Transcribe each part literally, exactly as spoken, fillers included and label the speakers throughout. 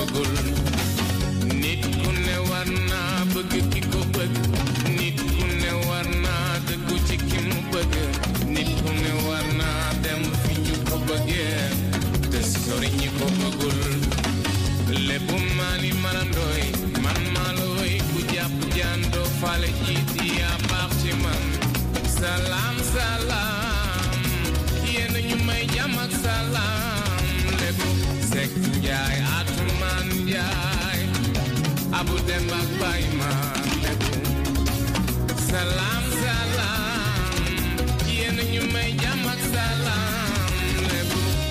Speaker 1: bëggul nit ku ne war naa bëgg ki ko bëgg nit ku ne war naa dëggu ci ki mu bëgg nit ku ne war naa dem fi ñu ko bëggee te sori ñi ko bëggul lépp maali marandooy man maa la woy ku jàpp jandoo faale jiiti yaa baax ci man salaam salaam yéen ñu may jàmm ak salaam lépp Sekk Njaay Atumaan Njaay Abu Dem ak Baay ma lépp salaam salaam yéen ñu may jàmm ak salaam lépp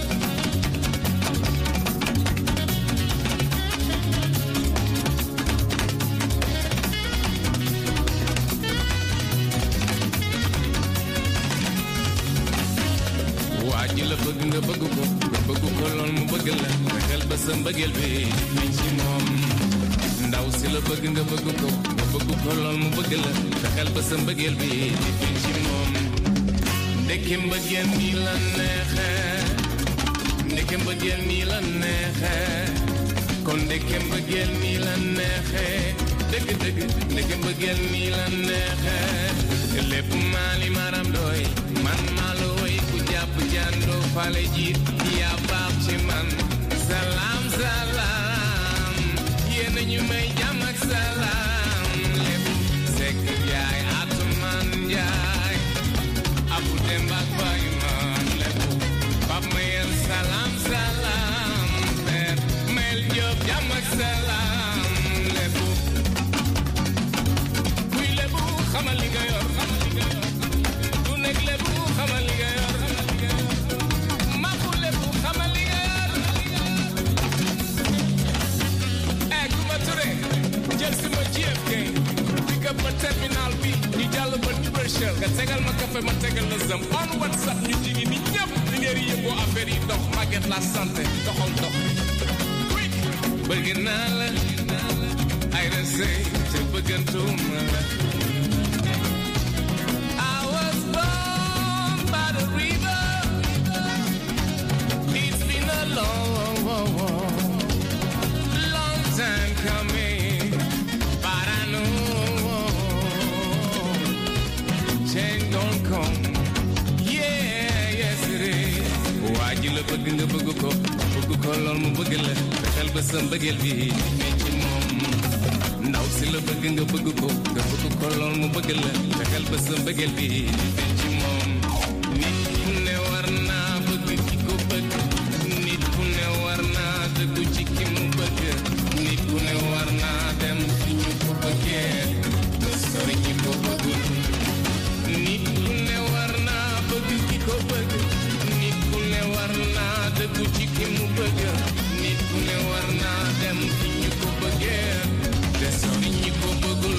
Speaker 1: waa ji la bëgg nga bëgg ko nga bëgg ko lool mu bëgg la fexeel ba sa mbëggeel bi feeñ ci moom ndaw si la bëgg nga bëgg ko nga bëgg ko lool mu bëgg la fexeel ba sa mbëggeel bi feeñ ci moom ndeke mbëggeel nii la neexe ndeke mbëggeel nii la neexe kon ndeke mbëggeel nii la neexe dëgg dëgg ndeke mbëggeel nii la neexe lépp maali maram doy man maa la woy ku jàpp jandoo fale jiit yaa baax ci man salaam salaam yéen ñu may jàmm ak salaam lépp Sekk Njaay Atumaan Njaay Abu Dem ak Baay ma lépp Pap Mayel salaam salaam per Mel Jóob jàmm ak salaam lépp kuy lépp xamal li nga yor du nekk lépp xamal li nga yor maku lépp xamal li nga yor eh Kumba Touré jël si ma J F K pick up ma terminal bi ñu jàll ba Universal nga tegal ma café ma tegal la zam on WhatsApp ñu jigi ni ñëpp li ngeen yëgoo affaire yi dox Maguette la santé doxal dox bëgg naa la ay da sey te bëggantuma la I was born by the river. It's been a long, long time coming, but I know change gon' come. Yeah, yes it is. waa ji la bëgg nga bëgg ko bëgg ko lool mu bëgg la fexeel ba sa mbëggeel bi feeñ ci moom ndaw si la bëgg nga bëgg ko nga bëgg ko lool mu bëgg la fexeel ba sa mbëggeel bi feeñ ci moom nit ku ne war naa bëgg ki ko bëgg nit ku ne war naa dëggu ci ki mu bëgg nit ku ne war naa dem fi ñu ko bëggee te sori ñi ko bëggul nit ku ne war naa bëgg ki ko bëgg nit ku ne war naa dëggu ci ki mu bëgg nit ku ne war naa dem fi ñu ko bëggee te sori ñi ko bëggul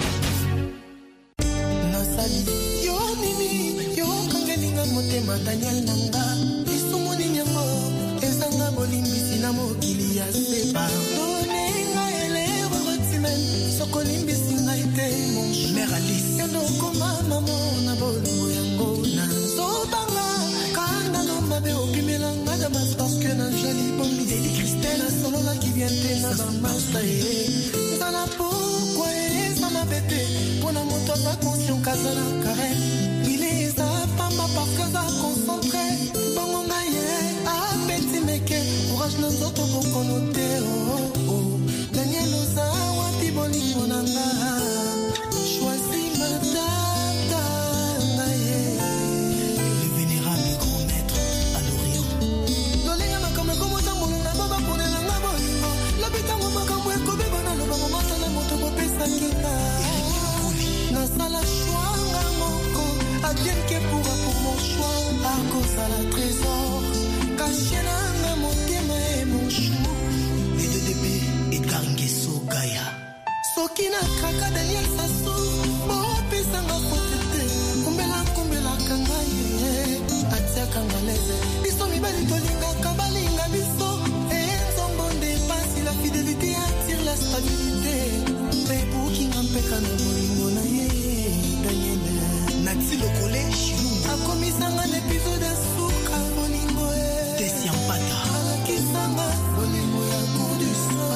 Speaker 2: nasali yo mimi yo kangelinga motema Daniel nanga isumuni nyango ezanga bolimbisi na mokili ya sepa donenga elero rotimen sokolimbisi nga ite mon mère Alice yando koma mamo na bolongo yango na zobanga kanda no mabe opimelanga damas parce que na jali bombi de Christelle solo la qui vient de na bamasta e zala pourquoi ça m'a bébé pour na moto sa conscience kazala karen il est ça pamba parce que ça concentré bongo ngaye a petit meke courage na nzoto bokonote oh oh Daniel oza wapi bolingo nanga choisis ma tata ngaye le vénérable grand maître à l'Orient lolinga makambo komo tambolo na baba ponela nga bolingo lobitango makambo ekobeba na lobango masala moto kopesa kinga nasala choix moko adienne que pourra pour mon choix à cause à la trésor caché na motema et mon chou et de débé et Karingeso Gaïa Sokina Kaka Daniel Sassou Bopesa nga kotete kumbela kumbela kangaye atia kangaleze biso mibali tolinga kabalinga biso et nzombonde passe la fidélité attire la stabilité mais pour qui ngampeka na bolingo na ye Daniel Nati le collège a commis un épisode à souka bolingo Tessia Mpata ala kisanga bolingo ya coup du soir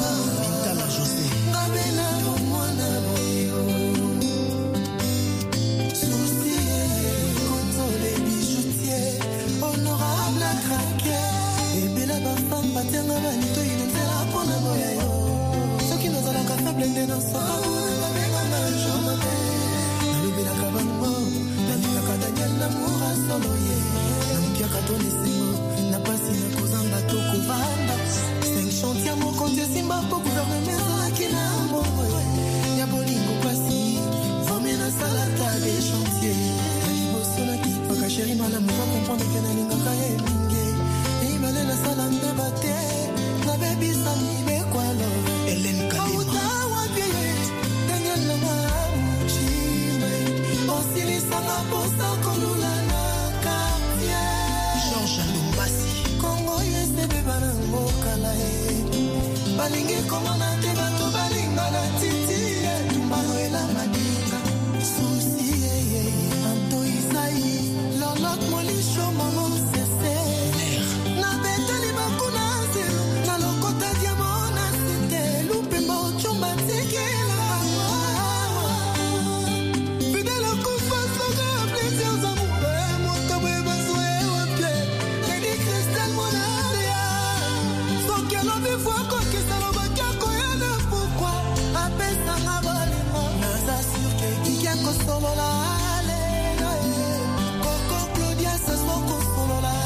Speaker 2: pour gouvernement ça qui n'a pas ya bolingo kwasi fomena salata des chantiers libo sonaki paka chéri mala mo comprendre que na linga kaye minge et mala la salande baté na baby sami be kwalo Hélène Kalema Daniel Lama Chimé Osili Sanga Posta Kolula na quartier Georges Lumbasi Congo yese bebana mbokala e balingi komona te bato balinga na titi tumbalo ela madinga susi ye Anto Isaï Lolot Molisho Maman Sese na beteli bakuna zelo na lokota diamona sete lupe mochumba tikela fidèle confiance au plaisir amoureux moi comme besoin au pied et dit Christelle Monaria faut qu'elle en voit quoi que ça le bac koyana pourquoi appelle ça ma balima nous assure que qui a solo la Coco Claudia ça se voit solo la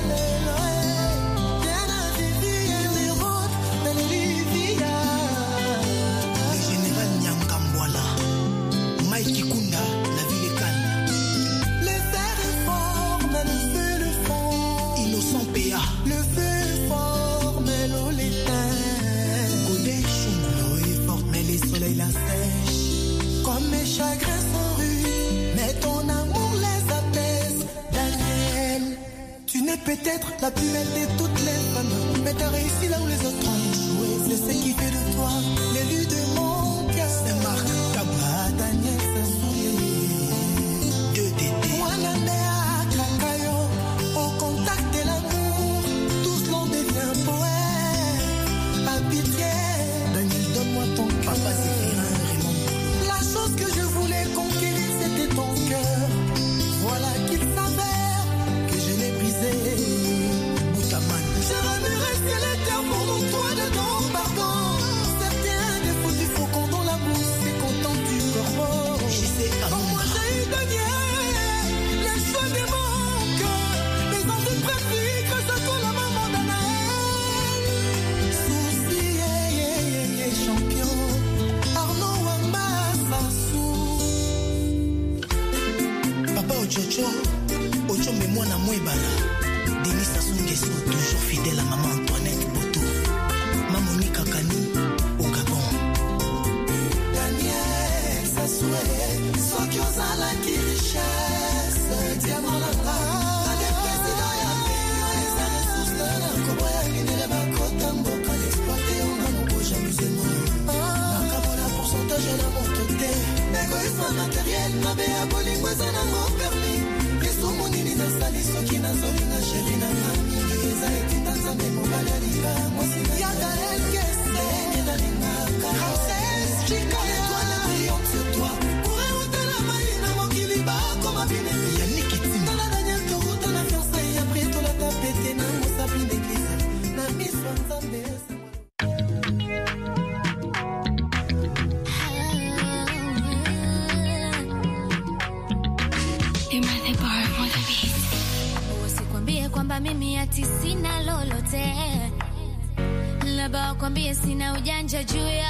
Speaker 2: le feu est fort, mais l'eau l'éteint. Godet chou, l'eau est forte, mais les soleils la sèchent. Comme mes chagrins sont rudes, mais ton amour les apaise. Daniel, tu n'es peut-être la plus belle de toutes les femmes, mais t'as réussi là où les autres ont échoué. C'est ce qui fait de toi l'élu de mon cœur. C'est Marc Taba, Daniel Sassouye. Deux tétés. Moi, Nandéa, Kakayo, au contact de l'amour. Poète, à pitié, Daniel, donne-moi ton cœur. Papa, c'est un Raymond. La chose que je voulais conquérir, c'était ton cœur. Voilà qu'il s'avère que je l'ai brisé. Boutaman. Je remuerai ciel et terre pour mon toit dedans, pardon. Certains défauts du faucon dans la bouche, c'est content du corbeau. Je sais comment moi j'ai eu Daniel, les choix de mon cœur, mes envies préférées, que ce soit la maman d'Anna. Champion Arnaud Wamba Sassou Papa Ochocho Ocho mais moi na Mouébala Denis Sassou Nguesso toujours fidèle à maman Antoinette Boto Mamoni Kakani au Gabon Daniel Sassou Sokyoza la qui richesse Diamant la part Ade président ya pays Eza ressources de la Koboya Linele Bakota Mboka l'exploiter on a mon beau jalousément je la montre té égoïsme matériel mabe ya bolingo eza nango permis lisumu nini nasali soki nazolinga sheri na ngai eza etinda nzambe mobali alinga mwasi ya Gaël Kesse nalingaka chika étoile brillante sur toi pourrait ôter la maille na mokili bakoma binesi ya nikitima na Daniel Toruta na fiançailles après tola tapete na mosapi d'église na miso nzambe. Kwamba mimi ati sina lolote, labda wakwambie sina ujanja juu ya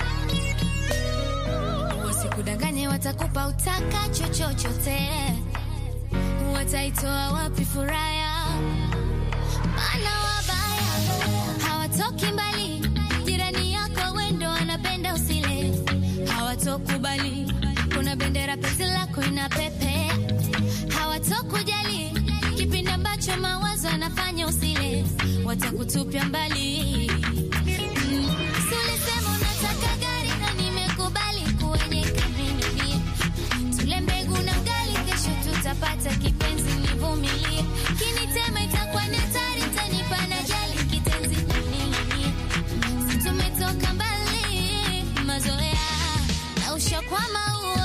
Speaker 2: wasikudanganye, watakupa utakacho chochote, wataitoa wapi furaha? Maana wabaya hawatoki mbali, jirani yako wendo anapenda usile, hawatokubali kuna bendera penzi lako ina pepe, hawatokujali kipindi ambacho mawazo anafanya usile, watakutupia mbali. Mm. Sulisema unataka gari na nimekubali kwenye kamini. Tule mbegu na ugali kesho tutapata kipenzi nivumilie. Kinitema itakuwa ni hatari tanipa na jali kitenzi nini. Si tumetoka mbali mazoea na ushakwama huo.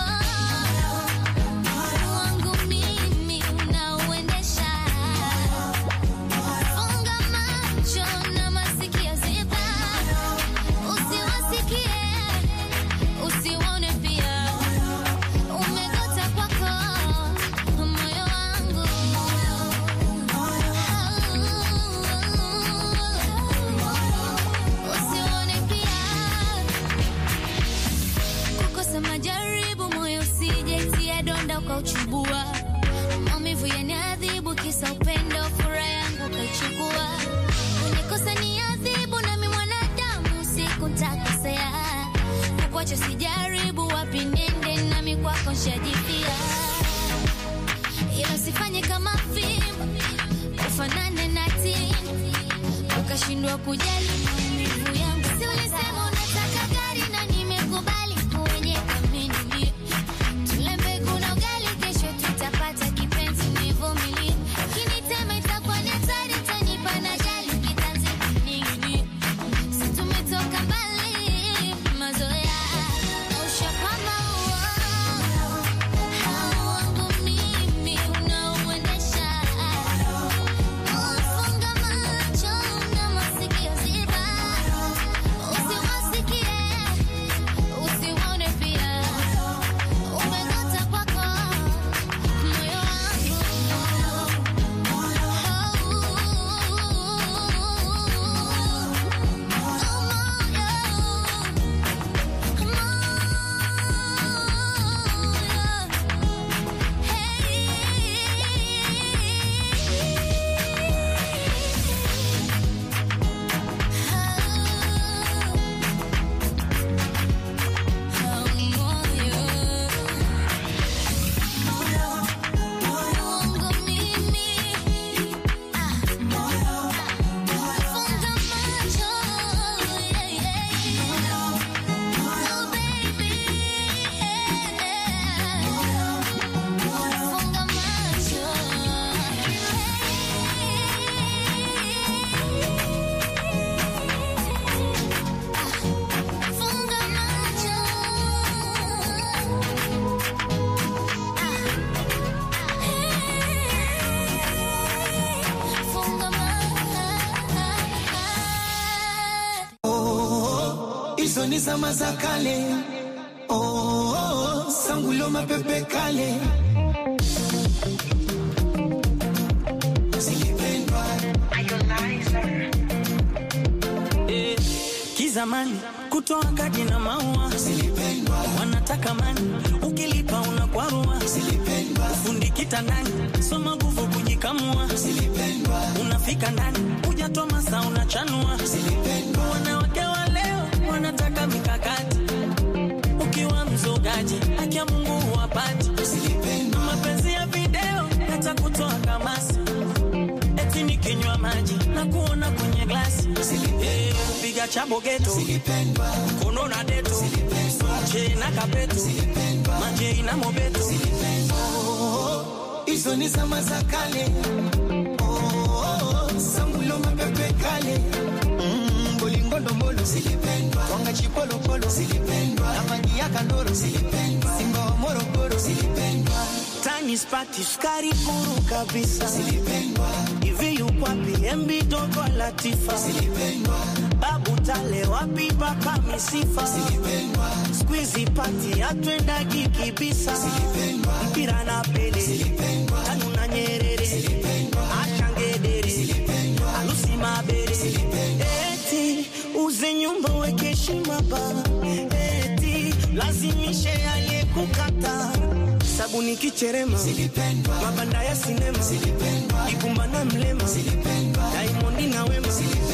Speaker 2: Funga macho na masikio
Speaker 3: nitakosea. Kukuacha sijaribu wapi nende nami kwako nshajifia. Ila usifanye kama film, ufanane na team, ukashindwa kujali maumivu yangu. Si ulisema unataka gari na nimekubali uwenye kamini. Tulembe kuna ugali kesho tutapata kipenzi nivumilie. Kinitema itakuwa ni hatari tanipa na jali kitanzi nyingi. Si tumetoka mbali mazoea. Ushapama uo hawangu mimi unaoendesha. Ufunga macho na masikio ziba. Usiwasikie, usiwaone pia. Umegota kwako moyo wangu.
Speaker 2: Hizo ni zama za kale. Oh, oh, oh, sangulo mapepe kale. Silipendwa
Speaker 4: eh, kizamani kutoa kadi na maua.
Speaker 2: Silipendwa
Speaker 4: Wanataka mani ukilipa unakwarua.
Speaker 2: Silipendwa
Speaker 4: Fundi kitandani soma nguvu kujikamua.
Speaker 2: Silipendwa
Speaker 4: Unafika ndani hujatoa masaa unachanua.
Speaker 2: Silipendwa
Speaker 4: Wanawake wa leo wanataka mikakati. Ukiwa mzogaji haki ya Mungu wapati.
Speaker 2: Silipendwa
Speaker 4: Mapenzi ya video yatakutoa kamasi. Eti nikinywa maji na kuona kwenye glasi. Eh, kupiga chabo geto.
Speaker 2: Silipendwa
Speaker 4: Kono na deto. Che na kapeto. Maje na mobeto.
Speaker 2: hizo ni zama za kale. Oh, oh, oh, sangulo mapepe kale. Mm, bolingo ndombolo. Silipendwa Wanga chipolo polo. Silipendwa Amani ya kandoro. Silipendwa Simba wa Morogoro. Silipendwa
Speaker 4: Tani spati skari kuru kabisa.
Speaker 2: Silipendwa
Speaker 4: Hivi yupo wapi Embi Dogo Latifa.
Speaker 2: Silipendwa
Speaker 4: Babu Tale wapi paka misifa.
Speaker 2: Silipendwa
Speaker 4: Squeezy party atwenda kikibisa.
Speaker 2: Silipendwa
Speaker 4: Mpira na Pele.
Speaker 2: Silipendwa
Speaker 4: Tanu na Nyerere.
Speaker 2: Silipendwa
Speaker 4: Achangedere.
Speaker 2: Silipendwa
Speaker 4: Alusi Mabere.
Speaker 2: Silipendwa
Speaker 4: Eti uze nyumba weke heshima ba. Eti lazimishe aliyekukata. Sabuni kicherema.
Speaker 2: Silipendwa
Speaker 4: Mabanda ya sinema.
Speaker 2: Silipendwa
Speaker 4: Ikumbana mlema.
Speaker 2: Silipendwa
Speaker 4: Diamond na Wema.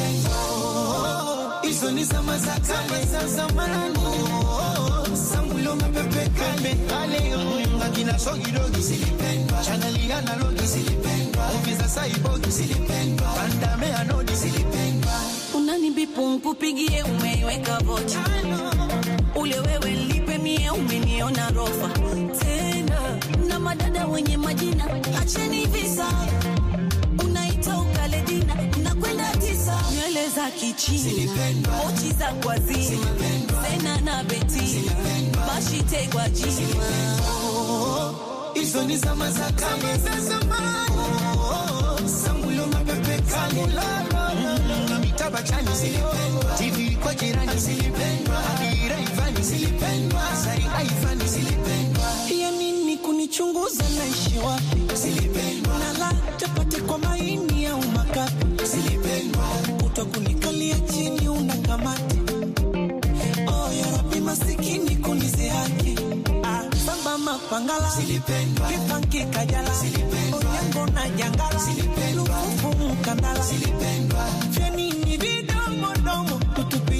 Speaker 2: hizo ni zama za kale za zamani. Sangulo mapepe kale kale. Akina sogi dogi. Silipendwa Chaneli analogi. Silipendwa Ofisa saibogi. Silipendwa Pandame anodi. Silipendwa
Speaker 5: Unanibipu nkupigie umeiweka vocha. Ule wewe lipe mie umeniona rofa. Tena na madada wenye majina acheni visa. Unaita ukale dina unakwenda tisa. Nywele za kichina mochi za kwa zima. Sena na Betina Bashite kwa jima.
Speaker 2: hizo ni zama za kale za zamani. Sangulo mapepe kale. Mitaba chani. Silipendwa T V kwa jirani. Silipendwa Adira Ivani. Silipendwa Sari Aifani. Silipendwa
Speaker 4: Ya nini kunichunguza naishi wapi.
Speaker 2: Silipendwa
Speaker 4: Nala chapate kwa maini ya umakapi.
Speaker 2: Silipendwa
Speaker 4: Utakunikalia chini unakamati. Oh ya Rabbi masikini kunize haki. Ah samba mapangala.
Speaker 2: Silipendwa
Speaker 4: Kipanki kajala.
Speaker 2: Silipendwa
Speaker 4: Onyango na jangala.
Speaker 2: Silipendwa
Speaker 4: Lufufu mkandala.
Speaker 2: Silipendwa
Speaker 4: Feni ni vidomo domo. Tutupia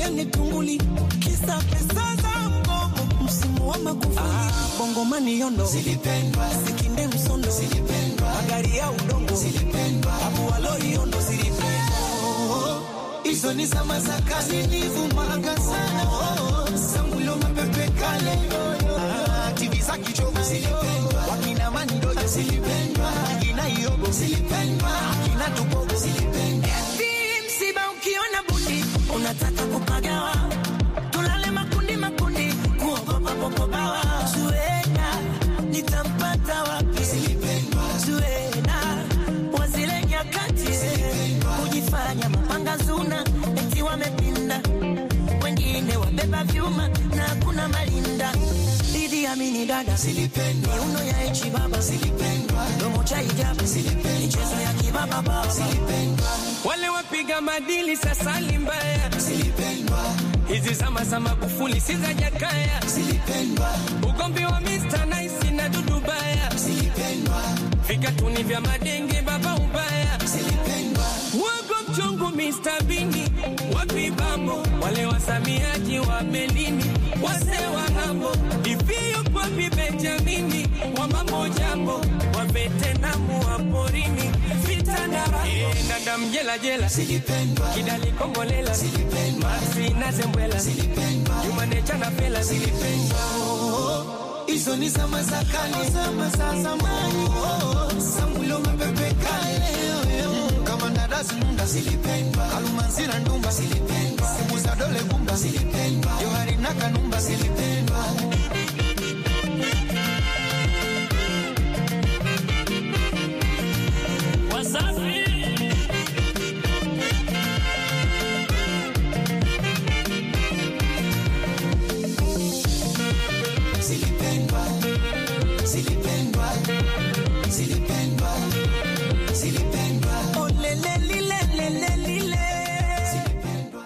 Speaker 2: nipigane tunguli kisa pesa za mgomo msimu wa magufuli. Ah, bongo mani yondo zilipendwa, sikinde msondo zilipendwa, magari ya udongo zilipendwa, abu waloi yondo zilipendwa. Hizo ni zama za kazi nivumanga sana. Sambulo mapepe kale ah, T V za kichogo zilipendwa, wakina mani dojo zilipendwa, wakina iyogo zilipendwa, wakina tupogo zilipendwa. Msiba ukiona bundi unataka kupagawa, tulale makundi makundi kuogopa popo bawa. Zuena nitampata wapi zilipendwa, Zuena wazile nyakati kujifanya mapanga zuna eti wamepinda, wengine wabeba vyuma na kuna malinda. Didi amini dada zilipendwa, miuno ya echi baba zilipendwa, domo cha hijabu zilipendwa, michezo ya kibaba baba zilipendwa.
Speaker 6: Wale wapiga madili sasa limbaya zilipendwa, hizi zama za Magufuli si za Jakaya zilipendwa, ugombi wa mister Nice na Dudu Baya zilipendwa, vikatuni vya madenge baba ubaya zilipendwa, wago mchungu mister Bini wapi bambo, wale wasamiaji wa Melini wase wa hambo, ifio kwa Benjamini wa mambo jambo, wa Vetenamu wa porini vitandara e, nadam jela jela zilipendwa, Kidali Kombolela zilipendwa, Marsi na Zembwela zilipendwa, Yumanecha na Pela zilipendwa.
Speaker 2: Hizo ni zama za kale, zama za zamani. Sambulo mapepe kale kama ndadazi nunda zilipendwa, Kalumanzira ndumba zilipendwa, Simuza dole gumba zilipendwa, Johari na Kanumba zilipendwa.
Speaker 6: Wasafi
Speaker 2: zilipendwa, zilipendwa, zilipendwa, zilipendwa. Oh lele lile lele lile zilipendwa.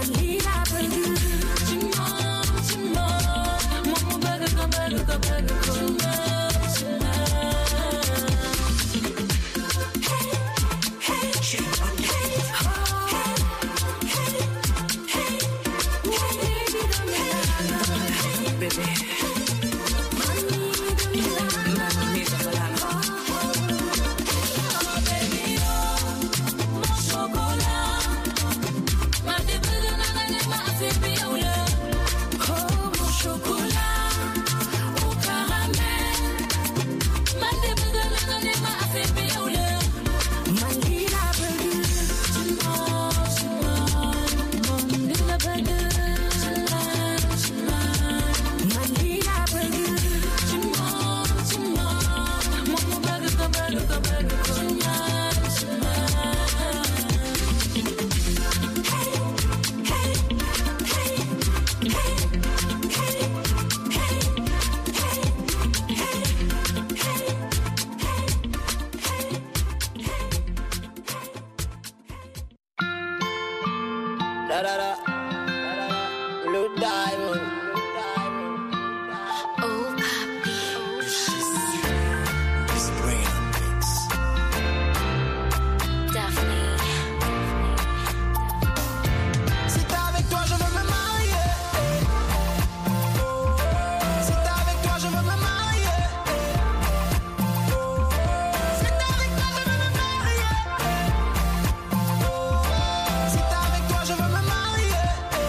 Speaker 5: Look up, look up.
Speaker 7: Da da da. Blue diamond.
Speaker 3: Oh, papi.
Speaker 2: This brain mix.
Speaker 3: Daphne.
Speaker 2: Si t'es avec toi, je veux me marier. Si t'es avec toi, je veux me marier. Si t'es avec toi, je veux me marier. Si t'es avec toi, je veux me marier.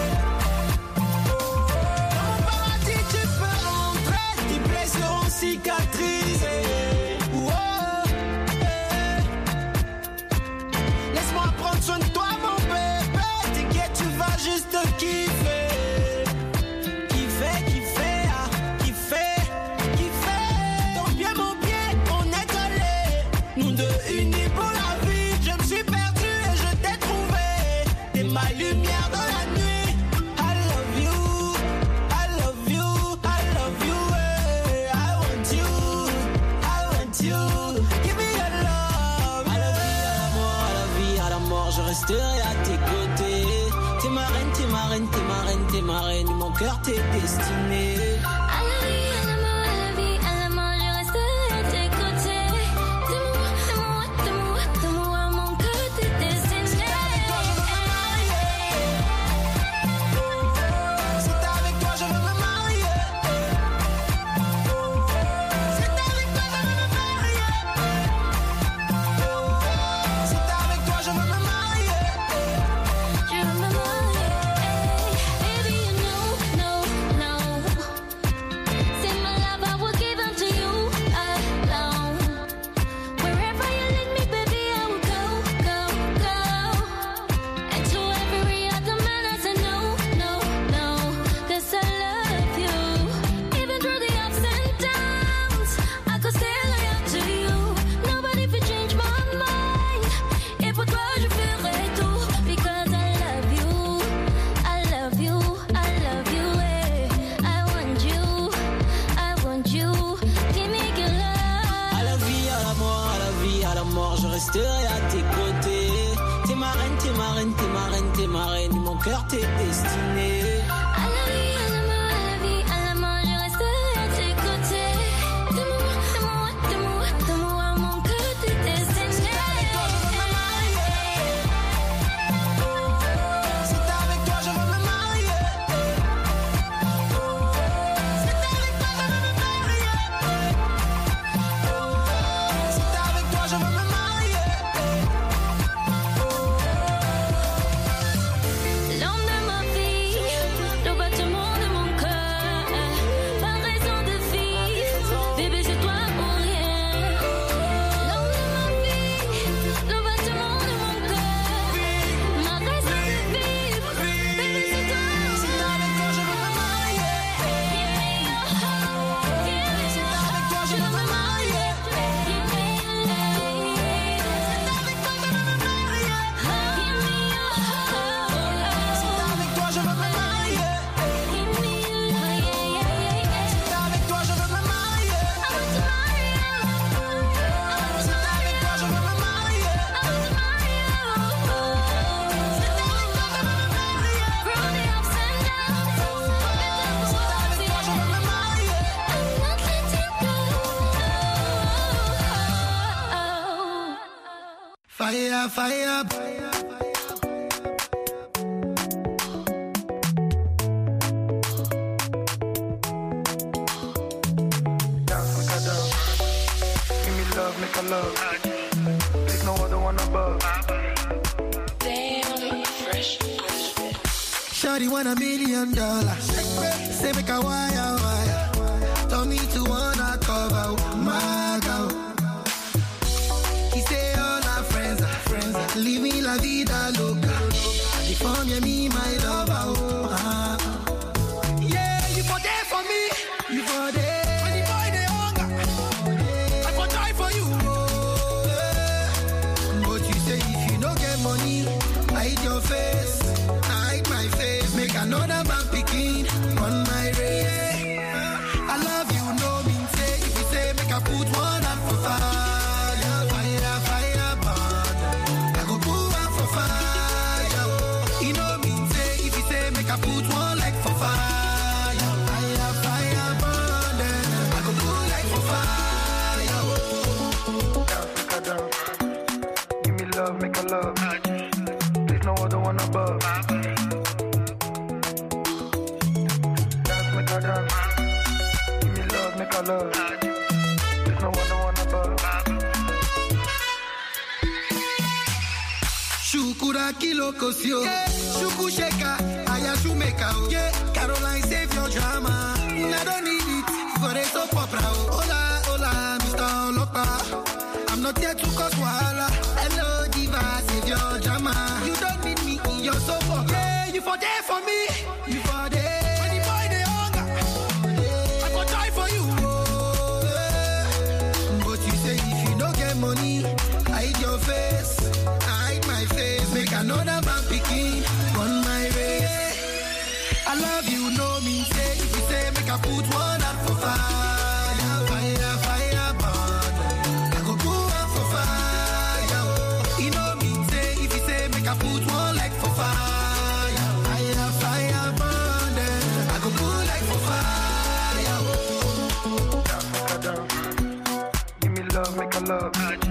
Speaker 2: Dans mon paradis, tu peux rentrer. Tes plaies seront cicatrisées. Oh, eh. Laisse-moi prendre soin de toi, mon bébé. T'inquiète, tu vas juste kiffer. Kiffer, kiffer, ah, kiffer, kiffer. Ton pied, mon pied, on est collés. Nous deux unis pour la vie. Je me suis perdu et je t'ai trouvé. T'es ma lumière dans la nuit. I love you, I love you, I love you. eh. I want you, I want you. Give me your love.
Speaker 4: À la vie, à la mort, à la vie, à la mort, je resterai à tes côtés. T'es ma reine, t'es ma reine, t'es ma reine, t'es ma reine. Mon cœur t'est destiné.
Speaker 3: À la vie, à la mort, à la vie, à la mort, je resterai à tes côtés. De moi, de moi, de moi, de moi, mon cœur t'est destiné.
Speaker 2: Si t'es avec toi, je veux me marier. Si t'es avec toi, je veux me marier. Si t'es avec toi, je veux me marier.
Speaker 3: Je veux me marier. Baby, you know, no, no. C'est my love, I will give unto you alone. Wherever you lead me, baby, I will go, go, go. And to every other man, I say no, no, no. 'Cause I love you. Even through the ups and downs, I could stay loyal to you. Nobody could change my mind. Et pour toi, je ferai tout. Because I love you, I love you, I love you. eh. I want you, I want you. Give me your love.
Speaker 4: À la vie, à la mort, à la vie, à la mort, je resterai à tes côtés. T'es ma reine, t'es ma reine, t'es ma reine, t'es ma reine. Mon cœur t'est destiné.
Speaker 3: À la vie, à la mort, à la vie, à la mort, je resterai à tes côtés. De moi, de moi, de moi, de moi, mon cœur t'est destiné.
Speaker 2: Si t'es avec toi, je veux me marier. Si t'es avec toi, je veux me marier. Si t'es avec toi, je veux me marier.
Speaker 3: L'homme de ma vie, le battement de mon cœur. Pas raison de vivre, bébé, c'est toi ou rien. L'homme de ma vie, le battement de mon cœur. Ma raison de vivre, bébé, c'est toi ou rien.
Speaker 2: Si t'es avec toi, je veux me marier.
Speaker 3: Give me your heart, give me
Speaker 2: Si
Speaker 3: your
Speaker 2: t'es avec toi, je veux me marier.
Speaker 3: Give me your love.
Speaker 2: Avec toi, je veux me marier.
Speaker 3: Give me your heart.
Speaker 2: Si t'es avec toi, je veux me marier.
Speaker 3: Give me your love. Yeah, yeah, yeah, yeah.
Speaker 2: Si t'es avec toi, je veux me marier.
Speaker 3: I want to marry you.
Speaker 2: Si t'es avec toi, je veux me marier.
Speaker 3: I want to marry you.
Speaker 2: Si t'es avec toi, je veux me marier.
Speaker 3: Through the ups and downs, forget the
Speaker 2: Si t'es avec toi, je veux me marier.
Speaker 3: I'm not letting go.
Speaker 2: Fire, fire.
Speaker 8: Dance like I dance. Give me love, make a love. There's no other one above.
Speaker 2: Shawty want a million dollars. Say make a wire wire. Told me to wanna cover my girl. He say all our friends are friends. Living la vida loca. She found me my lover. Oh, ah. Yeah, you for there for me. You for there. When the boy they hunger, I for die for you. Oh, yeah. But you say if you no get money, hide your face. Hide my face. Make another man picking on my race. I love you, no mean say. If you say make I put one hand for fire, fire, fire, burn. I go put one for fire. You know mean say.
Speaker 8: love. There's no other one above. Dance, make a dance. Give me love, make a love. There's no other one above.
Speaker 2: Shukura kilo kosio, yeah. Shuku sheka, aya shumeka, oh. Yeah. Caroline save your drama. I don't need it for a soap opera. Hola, hola, Mister Olopa. I'm not here to cause wahala. Hello, diva, save your drama. You don't need me in your soap opera. Yeah, you for there for me. You for there. When the boy they hunger, I go die for you. Oh, yeah. But you say if you don't get money, I hide your face. I hide my face. Make another man picking on my way. I love you, no mean say. If you say make I put one out for fire, fire, fire, burn. I go put one for fire. You know mean say. If you say make I put one like for fire, fire, fire, burn. I go put like for fire.
Speaker 8: Dance, make a dance. Give me love, make a love.